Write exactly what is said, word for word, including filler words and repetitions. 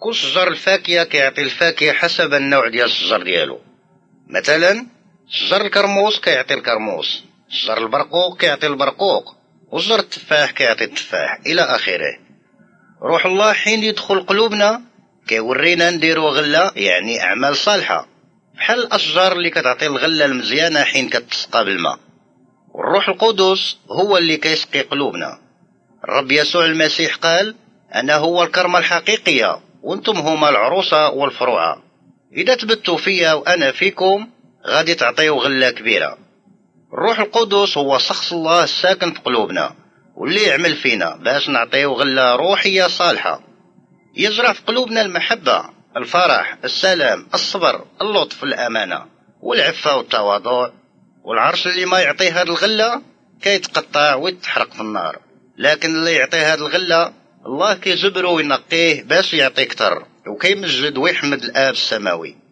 كل شجر الفاكهة كيعطي الفاكهة حسب النوع ديال الشجر ديالو. مثلا شجر الكرموس كيعطي الكرموس، شجر البرقوق كيعطي البرقوق، وشجر التفاح كيعطي التفاح إلى آخره. روح الله حين يدخل قلوبنا كيورينا نديرو غلة، يعني أعمال صالحة، بحال الأشجار اللي كتعطي الغلة المزيانة حين كتسقى بالماء. والروح القدس هو اللي كيسقي قلوبنا. الرب يسوع المسيح قال: أنا هو الكرمة الحقيقية وانتم هما العروسة والفروعة. إذا تبتوا فيا وأنا فيكم غادي تعطيو غلة كبيرة. الروح القدس هو شخص الله الساكن في قلوبنا واللي يعمل فينا باش نعطيو غلة روحية صالحة. يزرع في قلوبنا المحبة، الفرح، السلام، الصبر، اللطف، الأمانة والعفة والتواضع. والعرش اللي ما يعطيه هاد الغلة كيتقطع ويتحرق في النار، لكن اللي يعطيه هاد الغلة الله كيجبره وينقيه باش يعطي كتر، وكيمجد ويحمد الآب السماوي.